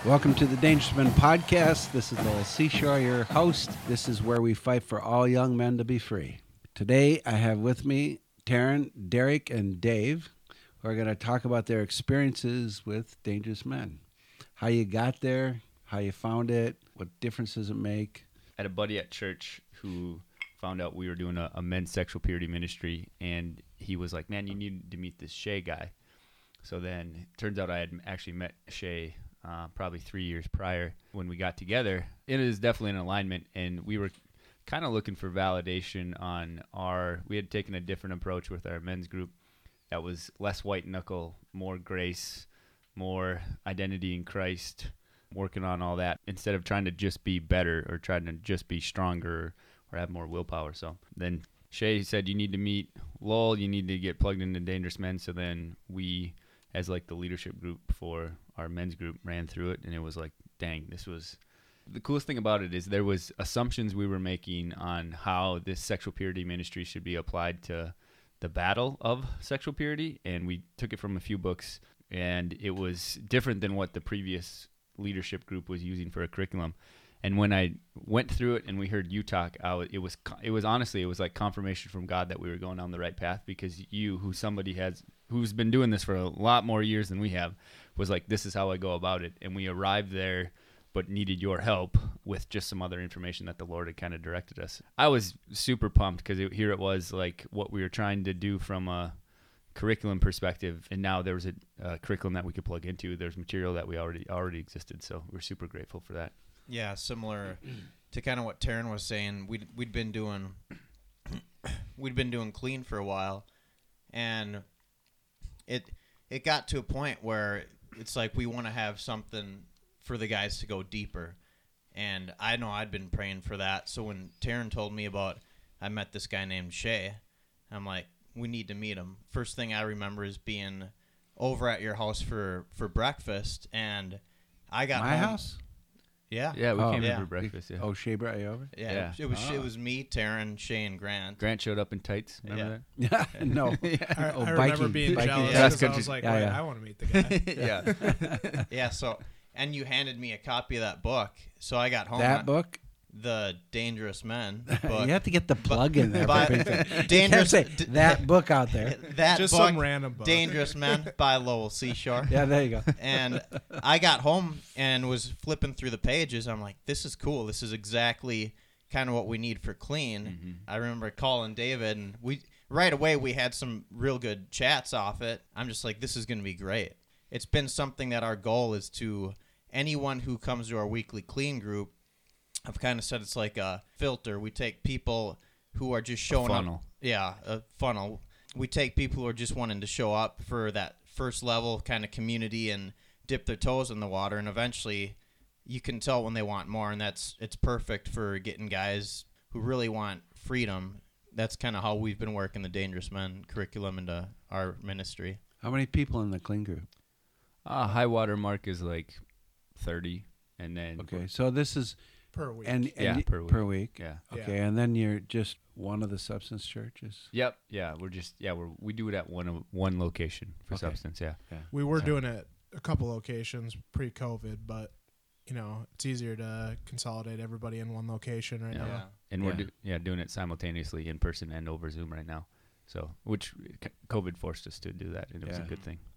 Welcome to the Dangerous Men Podcast. This is Lowell Seashore, your host. This is where we fight for all young men to be free. Today, I have with me Taryn, Derek, and Dave, who are going to talk about their experiences with Dangerous Men. How you got there, how you found it, what difference does it make? I had a buddy at church who found out we were doing a men's sexual purity ministry, and he was like, man, you need to meet this Shay guy. So then it turns out I had actually met Shay probably 3 years prior when we got together. It is definitely an alignment, and we were kind of looking for validation on we had taken a different approach with our men's group that was less white knuckle, more grace, more identity in Christ, working on all that instead of trying to just be better or trying to just be stronger or have more willpower. So then Shay said, you need to meet Lowell, you need to get plugged into Dangerous Men. So then we, as like the leadership group for our men's group, ran through it, and it was like, dang, this was the coolest thing about it is there was assumptions we were making on how this sexual purity ministry should be applied to the battle of sexual purity, and we took it from a few books, and it was different than what the previous leadership group was using for a curriculum. And when I went through it and we heard you talk, it was honestly, it was like confirmation from God that we were going down the right path, because you, who's been doing this for a lot more years than we have, was like, this is how I go about it. And we arrived there, but needed your help with just some other information that the Lord had kind of directed us. I was super pumped because here it was like what we were trying to do from a curriculum perspective, and now there was a curriculum that we could plug into. There's material that we already existed, so we're super grateful for that. Yeah, similar to kind of what Taryn was saying. We'd been doing clean for a while, and it got to a point where it's like we want to have something for the guys to go deeper. And I know I'd been praying for that. So when Taryn told me I met this guy named Shay, I'm like, we need to meet him. First thing I remember is being over at your house for breakfast, and I got My home. house? Yeah. Yeah, we came in yeah. for breakfast. Yeah. Oh, Shay brought you over? Yeah. It was me, Taryn, Shay, and Grant. Grant showed up in tights. Remember Yeah, no. I Oh, remember biking- being biking jealous cross because I country. was like, Yeah, wait, yeah. I want to meet the guy. that? Yeah. Yeah. So, and you handed me a copy of that book. So I got home. That book? The Dangerous Men book. You have to get the plug in there. But for big thing. You Dangerous can't say that book out there. That Just book, some random book. Dangerous Men by Lowell Seashore. Yeah, there you go. And I got home and was flipping through the pages. I'm like, this is cool. This is exactly kind of what we need for clean. Mm-hmm. I remember calling David, and right away we had some real good chats off it. I'm just like, this is going to be great. It's been something that our goal is to anyone who comes to our weekly clean group. I've kind of said it's like a filter. We take people who are just showing funnel. up. Yeah, a funnel. We take people who are just wanting to show up for that first level kind of community and dip their toes in the water, and eventually you can tell when they want more, and it's perfect for getting guys who really want freedom. That's kind of how we've been working the Dangerous Men curriculum into our ministry. How many people in the clean group? High water mark is like 30, and then Okay, so this is Per week. and Yeah, per week. Per week. Yeah. Okay, and then you're just one of the substance churches. Yep. Yeah. We do it at one location for Okay. substance. Yeah. we were doing it a couple locations pre-COVID, but, it's easier to consolidate everybody in one location right Yeah. now. And Yeah. we're doing it simultaneously in person and over Zoom right now. So, which COVID forced us to do that, and it was a Yeah. good thing.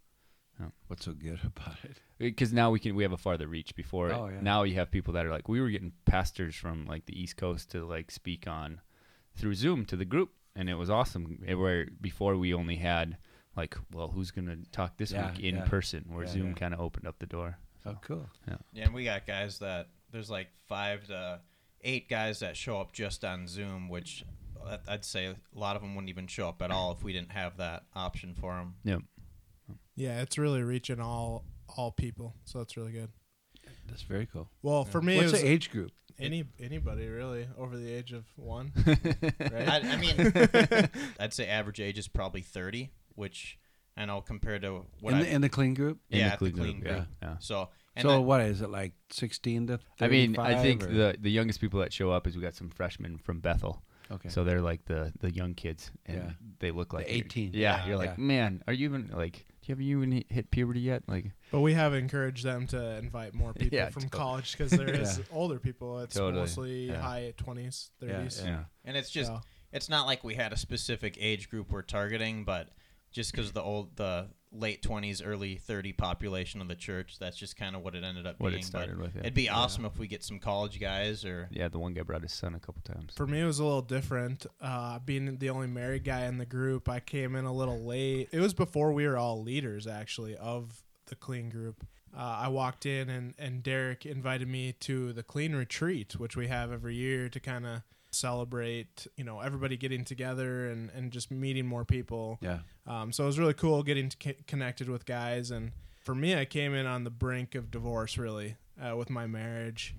What's so good about it? Because now we have a farther reach. Before Oh, yeah. now you have people that are like, we were getting pastors from like the East Coast to like speak on through Zoom to the group, and it was awesome. Where before we only had like, well, who's gonna talk this Yeah, week in yeah. person? Where Yeah, Zoom yeah. kind of opened up the door. Oh, cool. Yeah, and we got guys that there's like 5 to 8 guys that show up just on Zoom, which I'd say a lot of them wouldn't even show up at all if we didn't have that option for them. Yep. Yeah, it's really reaching all people, so that's really good. That's very cool. Well, for me, What's it was the age group? anybody really over the age of 1. Right? I mean, I'd say average age is probably 30, which I know compared to what In the clean group? In yeah, the at the clean clean group, group. yeah. So, and So then- what is it, like 16 to 35? I mean, I think or- the youngest people that show up is we got some freshmen from Bethel. Okay. So they're like the young kids, and Yeah. they look like The 18. Yeah, Yeah. you're like, Yeah. man, are you even like? Have you even hit puberty yet? Like, But we have encouraged them to invite more people Yeah, from totally. college because there is older people. It's Totally. mostly Yeah. high 20s, 30s. Yeah. yeah. And it's just So, it's not like we had a specific age group we're targeting, but just because the late 20s, early 30 population of the church, that's just kind of what it ended up What being. it started with. Yeah. It'd be awesome if we get some college guys or Yeah, the one guy brought his son a couple times. for me, it was a little different. Being the only married guy in the group, I came in a little late. It was before we were all leaders, actually, of the clean group. I walked in, and Derek invited me to the clean retreat, which we have every year to kind of celebrate, everybody getting together and just meeting more people. Yeah. So it was really cool getting connected with guys. And for me, I came in on the brink of divorce, really, with my marriage.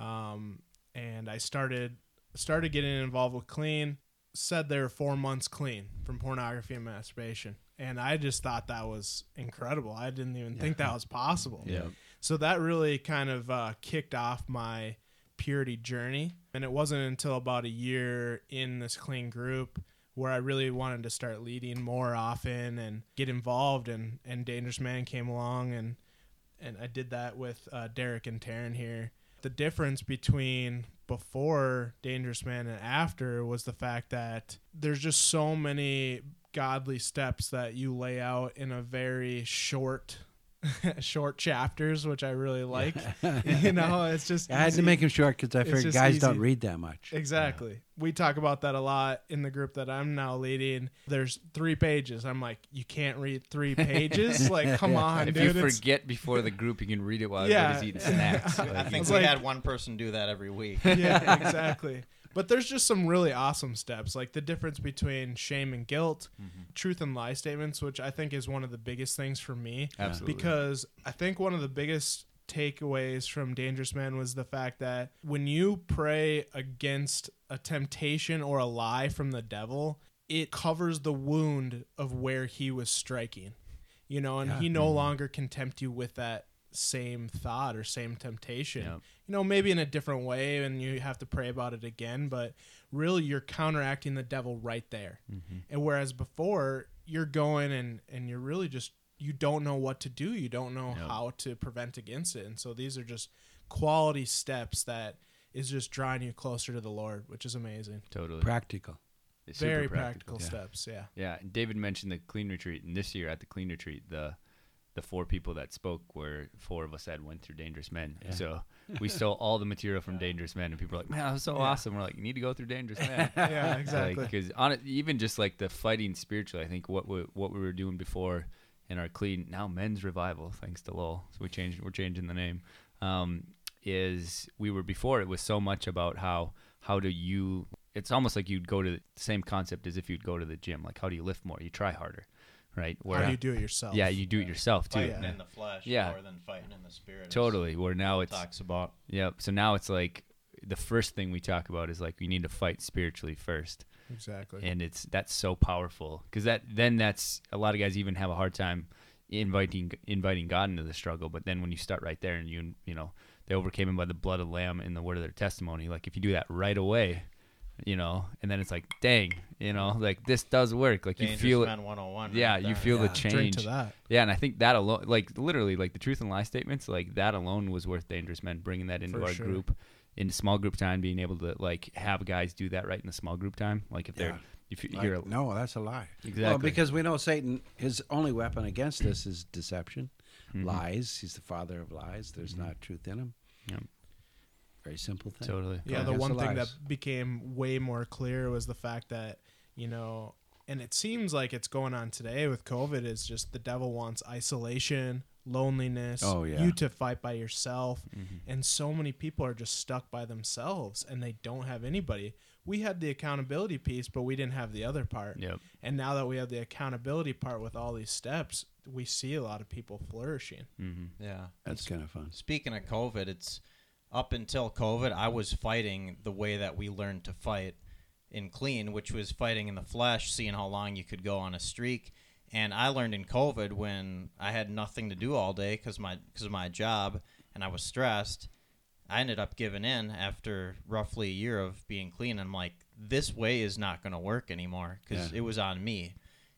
And I started getting involved with clean. Said they were 4 months clean from pornography and masturbation. And I just thought that was incredible. I didn't even think that was possible. Yeah. So that really kind of kicked off my purity journey. And it wasn't until about a year in this clean group where I really wanted to start leading more often and get involved. And Dangerous Man came along, and I did that with Derek and Taryn here. The difference between before Dangerous Man and after was the fact that there's just so many godly steps that you lay out in a very short chapters, which I really like. It's just I had to easy. make him short because I It's figured just guys easy. don't read that much. Exactly. We talk about that a lot in the group that I'm now leading. There's 3 pages. I'm like, you can't read 3 pages? Like, come on, If dude. you It's- forget before the group, you can read it while Yeah. everybody's eating snacks. I Like, think It's we like- had one person do that every week. Yeah, exactly. But there's just some really awesome steps, like the difference between shame and guilt, truth and lie statements, which I think is one of the biggest things for me. Absolutely. Because I think one of the biggest takeaways from Dangerous Man was the fact that when you pray against a temptation or a lie from the devil, it covers the wound of where he was striking, and Yeah. he no longer can tempt you with that same thought or same temptation. Yep. Maybe in a different way, and you have to pray about it again, but really you're counteracting the devil right there. And whereas before you're going and you're really just, you don't know what to do. You don't know Yep. how to prevent against it. And so these are just quality steps that is just drawing you closer to the Lord, which is amazing. Totally. Practical. It's super Very practical yeah. steps. Yeah. Yeah, David mentioned the clean retreat, and this year at the clean retreat, the 4 people that spoke were 4 of us that went through Dangerous Men. Yeah. So we stole all the material from Dangerous Men, and people are like, "Man, that was so Yeah. awesome." We're like, "You need to go through Dangerous Men." Yeah, exactly. Because even just like the fighting spiritually, I think what we were doing before in our clean, now Men's Revival, thanks to Lowell, so we're changing the name. Is we were before, it was so much about how do you. It's almost like you'd go to the same concept as if you'd go to the gym. Like, how do you lift more? You try harder. Right? How do you do it yourself? Yeah, you do it yourself too. Fighting Yeah. in the flesh Yeah. more than fighting in the spirit. as Totally. Where now Paul it's talks about. So now it's like the first thing we talk about is like you need to fight spiritually first, Exactly. and that's so powerful because that's a lot of guys even have a hard time inviting God into the struggle. But then when you start right there and you they overcame him by the blood of the Lamb and the word of their testimony. Like if you do that right away, and then it's like, dang, like this does work. Like Dangerous you feel it. Man 101. Yeah, right you there. feel the Yeah. change. Drink to that. Yeah, and I think that alone, like literally, like the truth and lie statements, like that alone was worth Dangerous Men, bringing that into For our sure. group, in small group time, being able to like have guys do that right in the small group time. Like if they're, Yeah. if Like, you're no, that's a lie. exactly Well, because we know Satan, his only weapon against us is deception, Mhm. lies. He's the father of lies. There's not truth in him. Yep. Very simple thing. Totally. Yeah, Go the against one the thing that lies. became way more clear was the fact that, and it seems like it's going on today with COVID, is just the devil wants isolation, loneliness, Oh, yeah. you to fight by yourself. Mhm. And so many people are just stuck by themselves and they don't have anybody. We had the accountability piece, but we didn't have the other part. Yep. And now that we have the accountability part with all these steps, we see a lot of people flourishing. Mm-hmm. Yeah. That's kind of fun. Speaking of COVID, it's up until COVID, I was fighting the way that we learned to fight in clean, which was fighting in the flesh, seeing how long you could go on a streak. And I learned in COVID when I had nothing to do all day because of my job and I was stressed. I ended up giving in after roughly a year of being clean. I'm like, this way is not going to work anymore because Yeah. it was on me.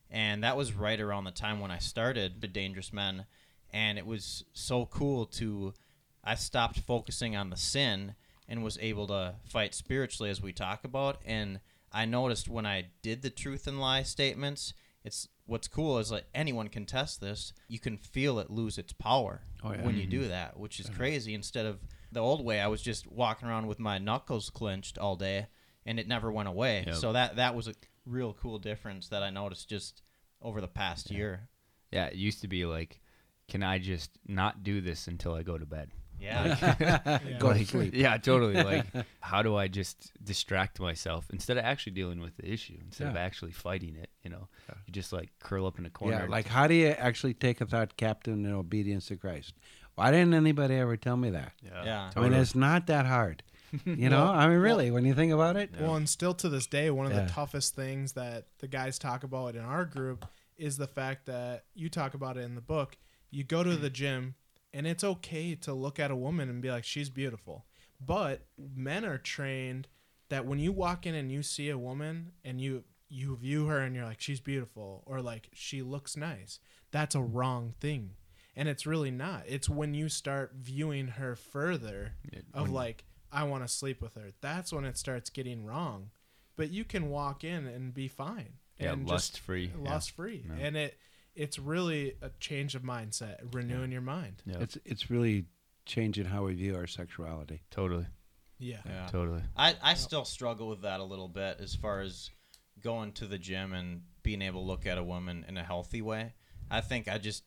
And that was right around the time when I started the Dangerous Men. And it was so cool I stopped focusing on the sin and was able to fight spiritually, as we talk about. And I noticed when I did the truth and lie statements, what's cool is like anyone can test this. You can feel it lose its power when you do that, which is crazy. Instead of the old way, I was just walking around with my knuckles clenched all day, and it never went away. Yep. So that was a real cool difference that I noticed just over the past year. Yeah, it used to be like, can I just not do this until I go to bed? Yeah. Go to sleep. Yeah, totally. Like, how do I just distract myself instead of actually dealing with the issue, instead of actually fighting it? You just like curl up in a corner. Yeah, like how do you actually take a thought captive in obedience to Christ? Why didn't anybody ever tell me that? Yeah. I mean, it's not that hard. I mean, really, when you think about it. Well, and still to this day, one of the toughest things that the guys talk about in our group is the fact that you talk about it in the book. You go to the gym, and it's okay to look at a woman and be like, she's beautiful. But men are trained that when you walk in and you see a woman and you view her and you're like, she's beautiful, or like, she looks nice, that's a wrong thing. And it's really not. It's when you start viewing her further like, I want to sleep with her. That's when it starts getting wrong. But you can walk in and be fine. Yeah, and lust-free. Lust-free. Yeah. And it's really a change of mindset, renewing your mind. Yeah. It's really changing how we view our sexuality. Totally. Yeah. Totally. I still struggle with that a little bit as far as going to the gym and being able to look at a woman in a healthy way. I think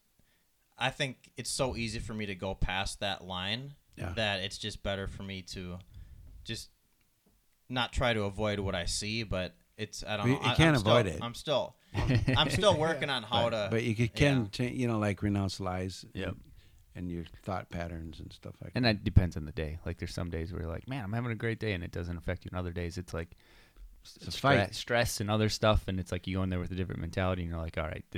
it's so easy for me to go past that line that it's just better for me to just not try to avoid what I see, but I don't know. You can't avoid it. I'm still working on how to. But you can change, like renounce lies. Yep. And your thought patterns and stuff like And that. that depends on the day. Like, there's some days where you're like, man, I'm having a great day, and it doesn't affect you. And other days, it's like stress and other stuff, and it's like you go in there with a different mentality, and you're like, all right,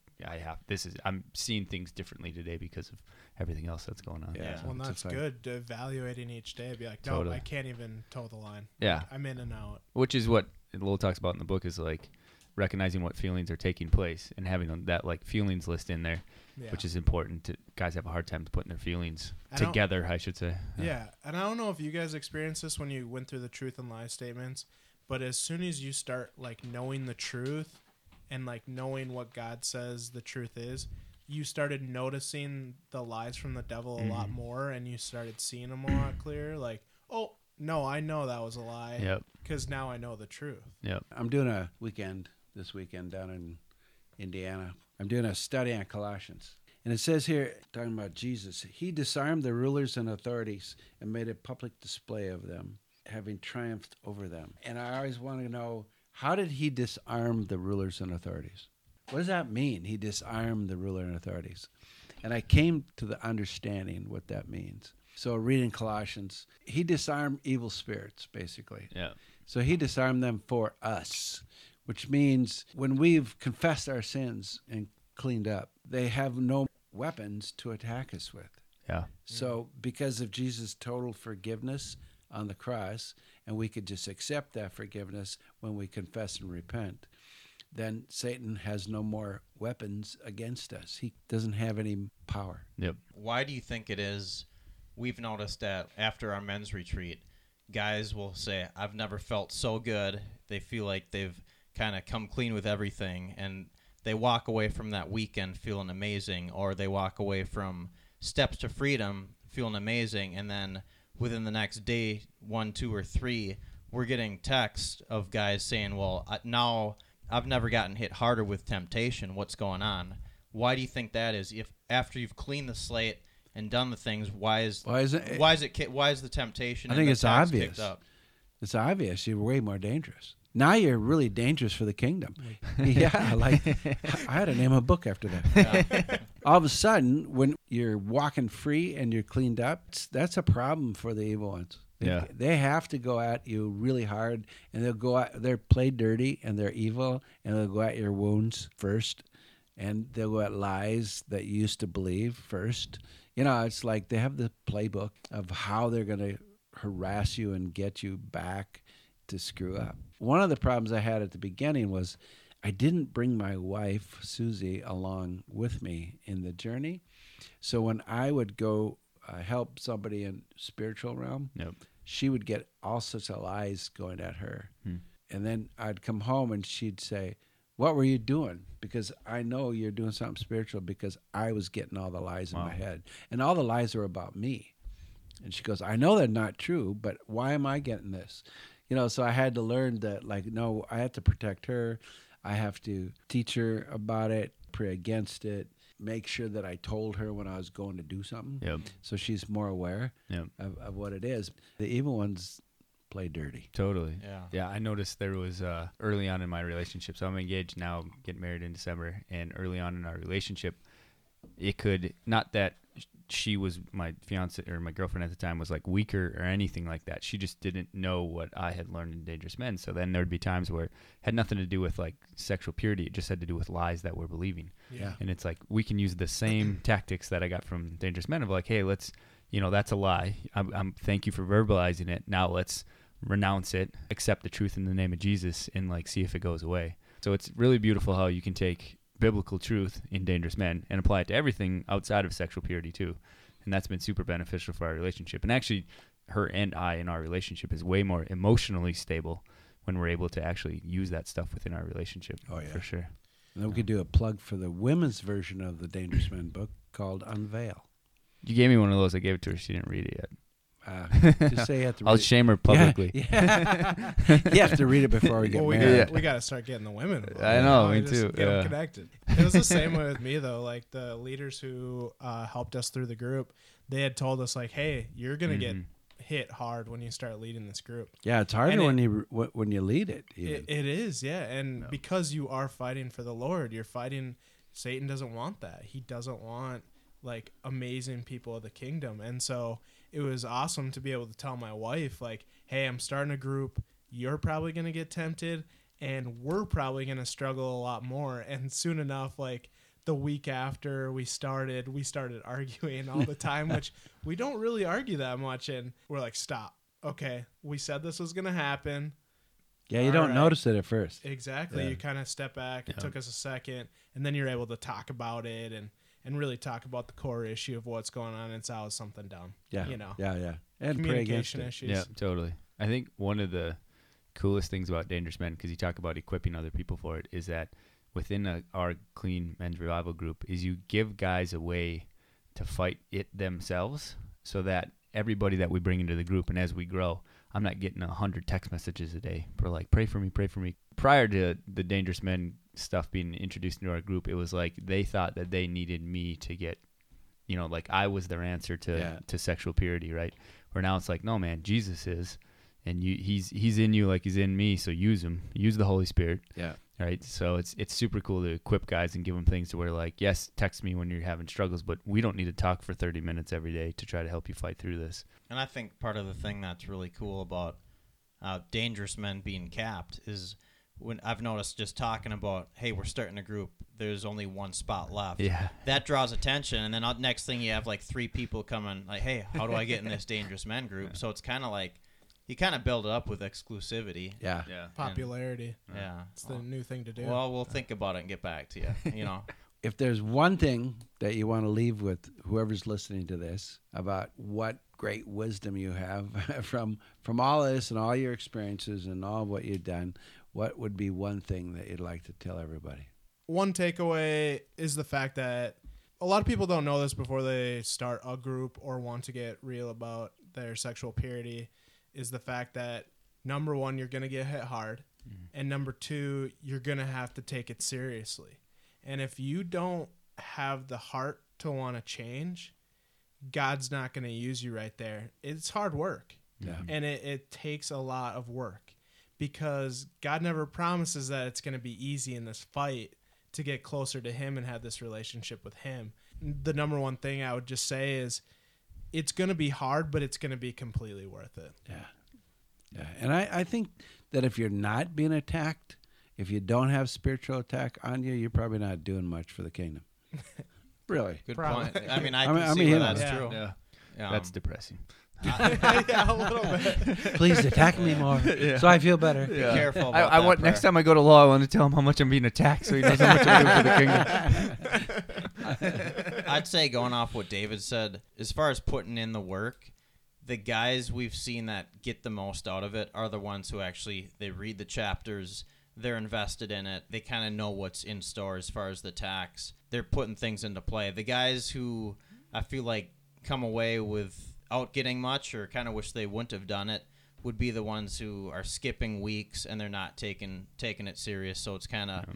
I'm seeing things differently today because of everything else that's going on. Yeah. Well, and that's good, evaluating each day. Be like, no, Totally. I can't even toe the line. Yeah. Like, I'm in and out. Which is what Lowell talks about in the book, is like recognizing what feelings are taking place and having that like feelings list in there, which is important. Guys have a hard time putting their feelings together, I should say. Yeah, and I don't know if you guys experienced this when you went through the truth and lie statements, but as soon as you start like knowing the truth and like knowing what God says the truth is, you started noticing the lies from the devil a lot more, and you started seeing them a lot clearer. Like, oh no, I know that was a lie. Yep. Because now I know the truth. Yep. I'm doing a weekend this weekend down in Indiana. I'm doing a study on Colossians. And it says here, talking about Jesus, he disarmed the rulers and authorities and made a public display of them, having triumphed over them. And I always want to know, how did he disarm the rulers and authorities? What does that mean? He disarmed the ruler and authorities. And I came to the understanding what that means. So reading Colossians, he disarmed evil spirits, basically. Yeah. So he disarmed them for us, which means when we've confessed our sins and cleaned up, they have no weapons to attack us with. Yeah. So because of Jesus' total forgiveness on the cross, and we could just accept that forgiveness when we confess and repent, then Satan has no more weapons against us. He doesn't have any power. Yep. Why do you think it is? We've noticed that after our men's retreat, guys will say, I've never felt so good. They feel like they've kind of come clean with everything, and they walk away from that weekend feeling amazing, or they walk away from Steps to Freedom feeling amazing, and then within the next day, 1, 2, or 3, we're getting texts of guys saying, well, now I've never gotten hit harder with temptation. What's going on? Why do you think that is? If after you've cleaned the slate and done the things, why is the temptation? I think it's obvious. Kicked up? It's obvious. You're way more dangerous. Now you're really dangerous for the kingdom. Yeah, like I had to name a book after that. Yeah. All of a sudden, when you're walking free and you're cleaned up, that's a problem for the evil ones. They have to go at you really hard, and they're played dirty, and they're evil, and they'll go at your wounds first, and they'll go at lies that you used to believe first. It's like they have the playbook of how they're going to harass you and get you back to screw up. One of the problems I had at the beginning was I didn't bring my wife, Susie, along with me in the journey. So when I would go help somebody in spiritual realm, Yep. she would get all sorts of lies going at her. Hmm. And then I'd come home and she'd say, what were you doing? Because I know you're doing something spiritual, because I was getting all the lies in Wow. my head. And all the lies were about me. And she goes, I know they're not true, but why am I getting this? You know, so I had to learn that, like, no, I have to protect her. I have to teach her about it, pray against it, make sure that I told her when I was going to do something. Yep. So she's more aware Yep. of what it is. The evil ones play dirty. Totally. Yeah. Yeah, I noticed there was early on in my relationship. So I'm engaged now, getting married in December, and early on in our relationship, it could not that she was my fiance or my girlfriend at the time was like weaker or anything like that. She just didn't know what I had learned in Dangerous Men. So then there'd be times where it had nothing to do with like sexual purity. It just had to do with lies that we're believing. Yeah. And it's like we can use the same tactics that I got from Dangerous Men of like, hey, let's, that's a lie. I'm thank you for verbalizing it. Now let's renounce it, accept the truth in the name of Jesus, and like see if it goes away. So it's really beautiful how you can take biblical truth in Dangerous Men and apply it to everything outside of sexual purity too. And that's been super beneficial for our relationship. And actually, her and I in our relationship is way more emotionally stable when we're able to actually use that stuff within our relationship. Oh, yeah. For sure. And then we could do a plug for the women's version of the Dangerous Men book called Unveil. You gave me one of those. I gave it to her. She didn't read it yet. Just say you have to I'll read shame her publicly. Yeah. You have to read it before we get Well, married. we got to start getting the women involved. I know, me Just too, Get them yeah. connected. It was the same way with me though. Like the leaders who helped us through the group, they had told us like, "Hey, you're gonna get hit hard when you start leading this group." Yeah, it's harder And when you lead it. Even. It is, yeah. And because you are fighting for the Lord, you're fighting. Satan doesn't want that. He doesn't want like amazing people of the kingdom. And so it was awesome to be able to tell my wife, like, hey, I'm starting a group. You're probably going to get tempted, and we're probably going to struggle a lot more. And soon enough, like the week after we started arguing all the time, which we don't really argue that much. And we're like, stop. Okay, we said this was going to happen. Yeah, you All don't right. notice it at first. Exactly. Yeah. You kind of step back. It Yeah. took us a second, and then you're able to talk about it and really talk about the core issue of what's going on and sow something down. Yeah, You know, yeah. And pray against communication it. issues. Yeah, totally. I think one of the coolest things about Dangerous Men, because you talk about equipping other people for it, is that within our Clean Men's Revival group is you give guys a way to fight it themselves so that everybody that we bring into the group, and as we grow, I'm not getting 100 text messages a day for like, pray for me. Prior to the Dangerous Men stuff being introduced into our group, it was like they thought that they needed me to get, like I was their answer to sexual purity, right? Where now it's like, no, man, Jesus is, and he's in you like he's in me, so use him. Use the Holy Spirit. Yeah. Right? So it's super cool to equip guys and give them things to where like, yes, text me when you're having struggles, but we don't need to talk for 30 minutes every day to try to help you fight through this. And I think part of the thing that's really cool about Dangerous Men being capped is when I've noticed just talking about, hey, we're starting a group, there's only one spot left. Yeah. That draws attention, and then next thing you have like 3 people coming like, hey, how do I get in this Dangerous Men group? So it's kind of like you kind of build it up with exclusivity. Yeah. Yeah. Popularity. Yeah. It's the new thing to do. Well, we'll think about it and get back to you. If there's one thing that you want to leave with whoever's listening to this about what great wisdom you have from all this and all your experiences and all what you've done, what would be one thing that you'd like to tell everybody? One takeaway is the fact that a lot of people don't know this before they start a group or want to get real about their sexual purity, is the fact that number one, you're going to get hit hard. And number two, you're going to have to take it seriously. And if you don't have the heart to want to change, God's not going to use you right there. It's hard work. Yeah. And it takes a lot of work because God never promises that it's going to be easy in this fight to get closer to him and have this relationship with him. The number one thing I would just say is it's going to be hard, but it's going to be completely worth it. Yeah. And I think that if you're not being attacked, if you don't have spiritual attack on you, you're probably not doing much for the kingdom. Really. Good Probably. point. I mean, I I mean, can I see mean, where yeah. that's Yeah. true. Yeah. Yeah. That's depressing. Yeah, a little bit. Please attack me more, so I feel better. Be careful about I that want prayer. next time I go to law, I want to tell him how much I'm being attacked, so he knows how much I'm doing for the kingdom. I'd say going off what David said, as far as putting in the work, the guys we've seen that get the most out of it are the ones who actually, they read the chapters, they're invested in it, they kind of know what's in store as far as the tax. They're putting things into play. The guys who I feel like come away without getting much or kind of wish they wouldn't have done it would be the ones who are skipping weeks and they're not taking it serious. So it's kind of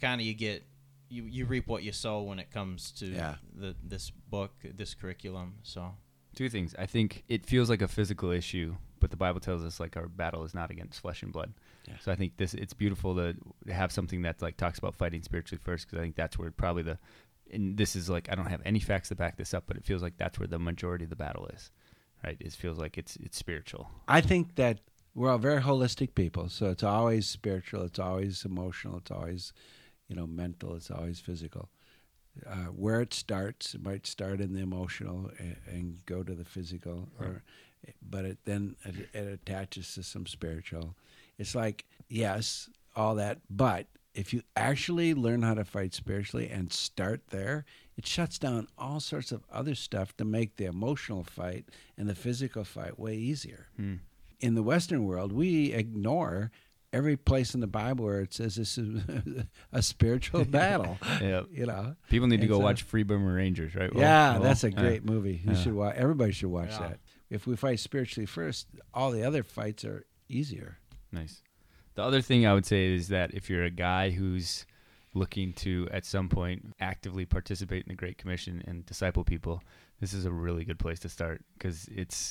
you reap what you sow when it comes to this book, this curriculum. So Two things. I think it feels like a physical issue, but the Bible tells us like our battle is not against flesh and blood. Yeah. So I think it's beautiful to have something that like talks about fighting spiritually first, because I think that's where probably and this is like, I don't have any facts to back this up, but it feels like that's where the majority of the battle is, right? It feels like it's spiritual. I think that we're all very holistic people, so it's always spiritual, it's always emotional, it's always, mental, it's always physical. Where it starts, it might start in the emotional and go to the physical, but it attaches to some spiritual. It's like, yes, all that, but if you actually learn how to fight spiritually and start there, it shuts down all sorts of other stuff to make the emotional fight and the physical fight way easier. In the Western world, we ignore every place in the Bible where it says this is a spiritual battle. Yeah. People need to go watch Free Burma Rangers, right? That's a great movie. You should watch. Everybody should watch that. If we fight spiritually first, all the other fights are easier. Nice. The other thing I would say is that if you're a guy who's looking to, at some point, actively participate in the Great Commission and disciple people, this is a really good place to start, because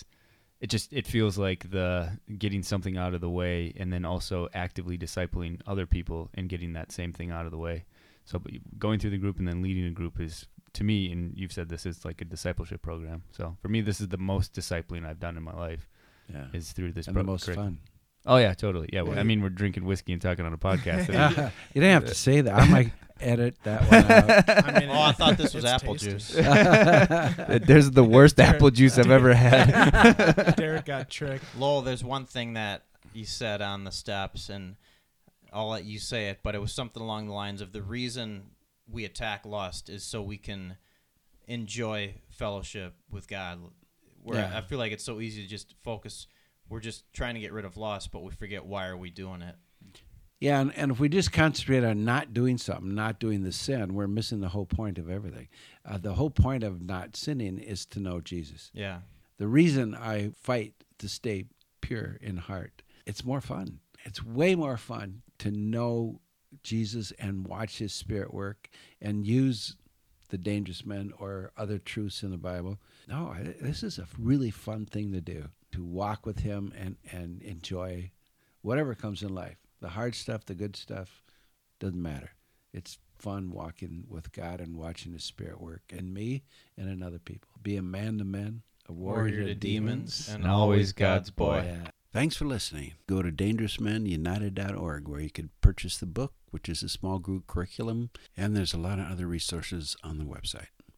it feels like the getting something out of the way and then also actively discipling other people and getting that same thing out of the way. So going through the group and then leading a group is, to me, and you've said this, is like a discipleship program. So for me, this is the most discipling I've done in my life. Yeah. Is through this program. And the most fun. Oh, yeah, totally. Yeah, well, I mean, we're drinking whiskey and talking on a podcast. You didn't have to say that. I might edit that one out. I thought this was apple juice. There's the worst apple juice I've ever had. Derek got tricked. Lowell, there's one thing that you said on the steps, and I'll let you say it, but it was something along the lines of the reason we attack lust is so we can enjoy fellowship with God. Where I feel like it's so easy to just focus. We're just trying to get rid of lust, but we forget why are we doing it. Yeah, and if we just concentrate on not doing something, not doing the sin, we're missing the whole point of everything. The whole point of not sinning is to know Jesus. Yeah. The reason I fight to stay pure in heart, it's more fun. It's way more fun to know Jesus and watch his Spirit work and use the dangerous men or other truths in the Bible. No, this is a really fun thing to do, to walk with him and enjoy whatever comes in life. The hard stuff, the good stuff, doesn't matter. It's fun walking with God and watching his Spirit work in me and in other people. Be a man to men, a warrior to demons, and always God's boy. Yeah. Thanks for listening. Go to dangerousmenunited.org where you can purchase the book, which is a small group curriculum, and there's a lot of other resources on the website.